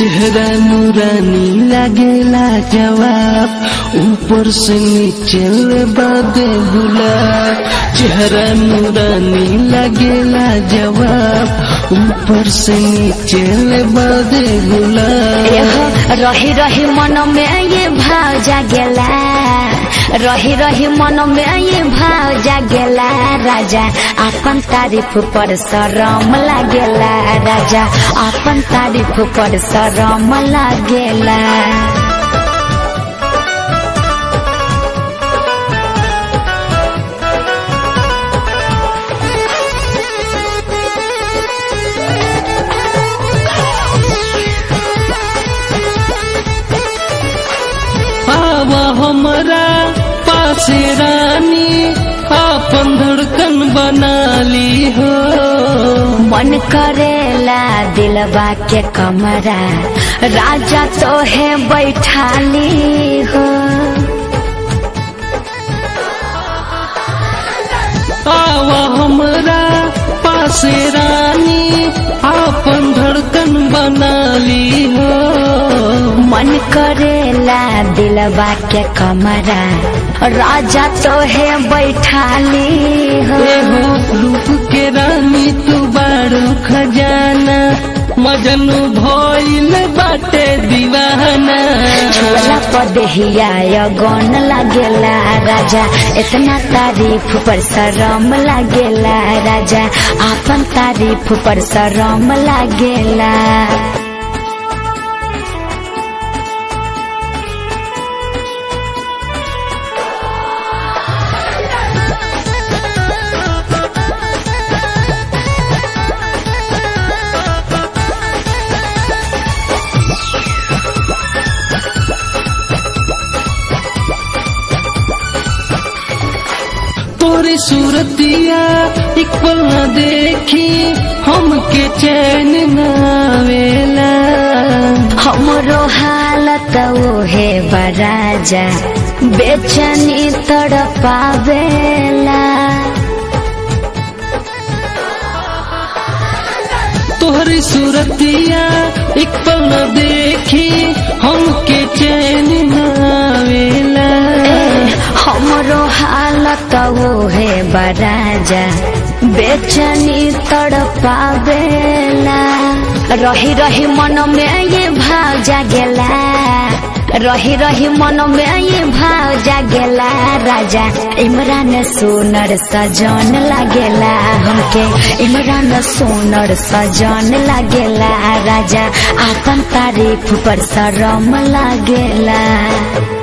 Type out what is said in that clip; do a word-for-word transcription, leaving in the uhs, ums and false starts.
चेहरा नूरानी लागेला जवाब, ऊपर से नीचे बादे गुलाब। चेहरा नूरानी लागेला जवाब, ऊपर से नीचे बादे गुलाब। रही रही मन में ये भाव जागेला, रही रही मन में ये भाव जागेला। राजा अपन तारीफ पर शरम लागेला, राजा अपन तारीफ पर शरम लागेला। आवा हमरा पासे रानी, आपन धड़कन बना ली हो। मन करेला दिलवा के कमरा, राजा तो है बैठाली हो। आवा हमरा पासे रानी, आपन धड़कन बना ली हो। मन करेला दिलवा के कमरा, राजा तो है बैठाली हो। रूप के रानी तू बारू खजाना, मजनू भइल बाटे दीवाना। छोला पदहिया गौन लागेला, राजा इतना तारीफ पर शरम लागेला। राजा आपन तारीफ पर शरम लागेला। तोरी सूरतिया एक पल न देखी, हमके चैन न आवेला। हमरो हालत वो है बराजा, बेचैनी तड़पावेला। तोहरी सूरतिया एक पल न देखी, हमके चैन न आवेला। हमरो हालत वो है बराजा, बेचैनी तड़पावेला। रही रही मन में ये भाव जागेला, रही रही मन में ये भाव जागेला। राजा इमरान सोनर सजन लागेला, हमके इमरान सोनर सजन लागेला। राजा आपन तारीफ पर शरम लागेला।